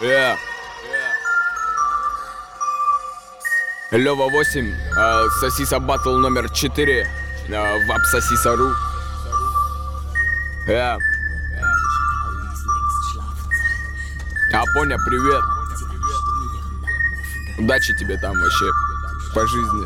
Лёва 8, Сосиса батл номер 4 в Абсосиса.ру. Апоня, привет. Удачи тебе там вообще по жизни.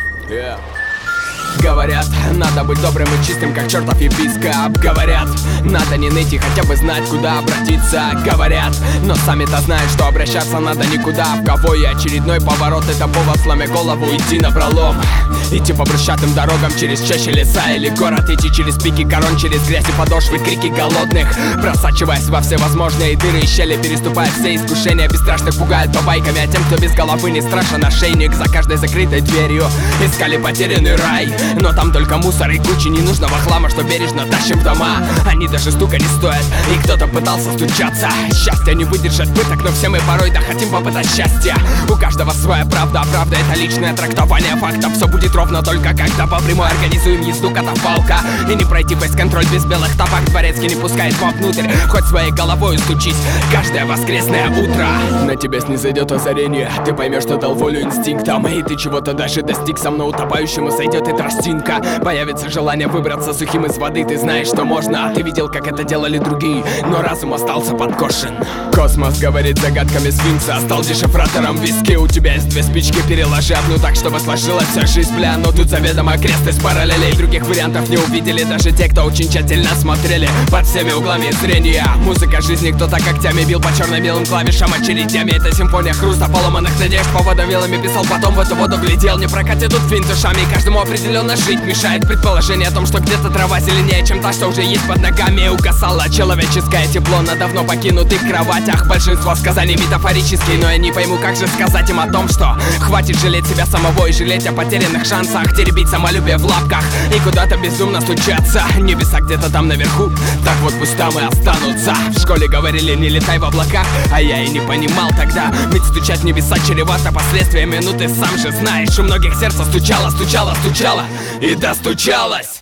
Говорят, надо быть добрым и чистым, как чертов епископ. Говорят, надо не ныть и хотя бы знать, куда обратиться. Говорят, но сами-то знают, что обращаться надо никуда. В кого и очередной поворот — это повод, сломя голову, идти напролом. Идти по брусчатым дорогам через чаще леса или город. Идти через пики корон, через грязь и подошвы, крики голодных, просачиваясь во все возможные дыры и щели, переступая все искушения. Бесстрашных пугают бабайками, а тем, кто без головы, не страшен ошейник. За каждой закрытой дверью искали потерянный рай, но там только мусор и куча ненужного хлама, что бережно тащим в дома. Они даже стука не стоят, и кто-то пытался стучаться. Счастье не выдержать пыток, но все мы порой хотим попытать счастье. У каждого своя правда, а правда — это личное трактование фактов. Все будет ровно только когда по прямой организуем езду катафалка. И не пройти фейс-контроль без белых тапок. Дворецкий не пускает вовнутрь, хоть своей головой стучись каждое воскресное утро. На тебя снизойдет озарение, ты поймешь, что дал волю инстинктам, и ты чего-то даже достиг. Со мной утопающему сойдет и тростинка. Появится желание выбраться сухим из воды. Ты знаешь, что можно, ты видел, как это делали другие, но разум остался подкошен. Космос говорит загадками сфинкса, стал дешифратором виски. У тебя есть две спички, переложи одну так, чтобы сложилась вся жизнь, бля. Но тут заведомо крест из параллелей. Других вариантов не увидели даже те, кто очень тщательно смотрели под всеми углами зрения. Музыка жизни, кто-то когтями бил по черно-белым клавишам очередями. Это симфония хруста поломанных надежд. По водовилами писал, потом в эту воду глядел. Не прокатит тут финт ушами, каждому определенно жить мешает предположение о том, что где-то трава зеленее, чем та, что уже есть под ногами. Угасало человеческое тепло на давно покинутых кроватях. Большинство сказаний метафорические, но я не пойму, как же сказать им о том, что хватит жалеть себя самого и жалеть о потерянных шансах, теребить самолюбие в лапках и куда-то безумно стучаться. Небеса где-то там наверху, так вот пусть там и останутся. В школе говорили, не летай в облаках, а я и не понимал тогда, ведь стучать в небеса чревато последствиями. Ну ты сам же знаешь, у многих сердце стучало, стучало, стучало и достучалось.